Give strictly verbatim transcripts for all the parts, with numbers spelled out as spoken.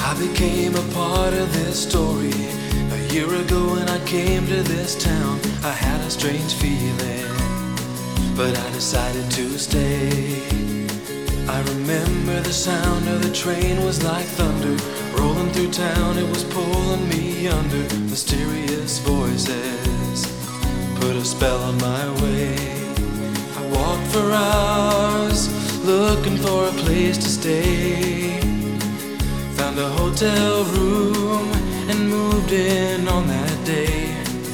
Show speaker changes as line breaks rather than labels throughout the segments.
I became a part of this story. A year ago when I came to this town, I had a strange feeling, but I decided to stay. I remember the sound of the train was like thunder, rolling through town, it was pulling me under. Mysterious voices put a spell on my way. I walked for hours, looking for a place to stay. Found a hotel room and moved in on that day.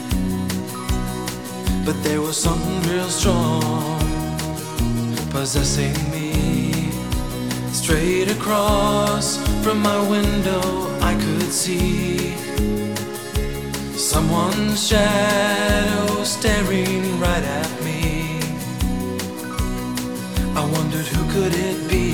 But there was something real strong possessing me. Straight across from my window I could see someone's shadow staring right at me. I wondered, who could it be?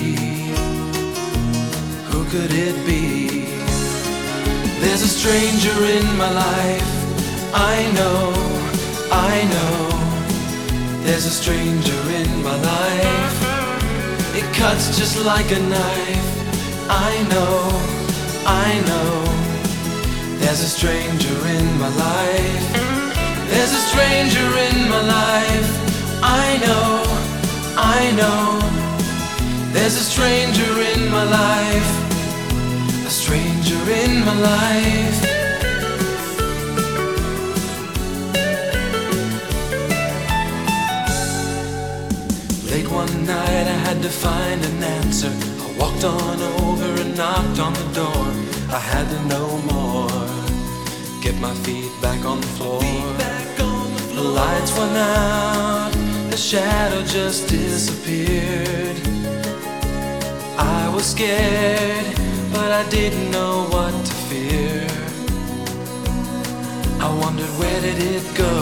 Who could it be? There's a stranger in my life, I know, I know. There's a stranger in my life, it cuts just like a knife. I know, I know. There's a stranger in my life. There's a stranger in my life. I know, I know. There's a stranger in my life. A stranger in my life. Late one night I had to find an answer. I walked on over and knocked on the door. I had to know more, get my feet back on the floor. The lights went out, the shadow just disappeared. I was scared, but I didn't know what to fear. I wondered, where did it go?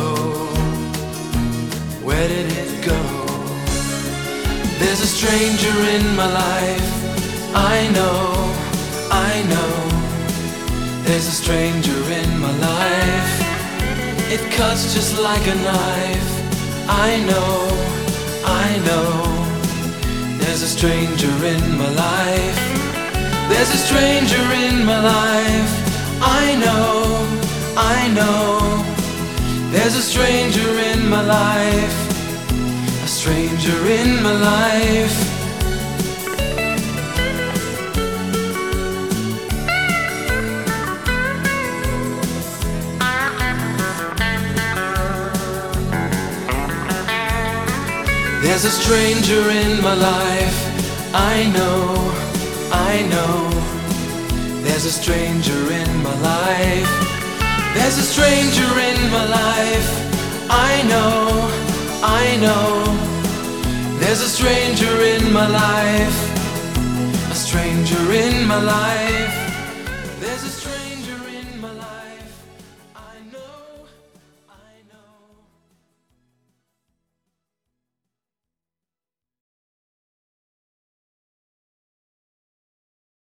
Where did it go? There's a stranger in my life, I know, I know. There's a stranger in my life, it cuts just like a knife. I know, I know. There's a stranger in my life. There's a stranger in my life. I know, I know. There's a stranger in my life. A stranger in my life. There's a stranger in my life. I know, I know. There's a stranger in my life. There's a stranger in my life. I know, I know. There's a stranger in my life. A stranger in my life.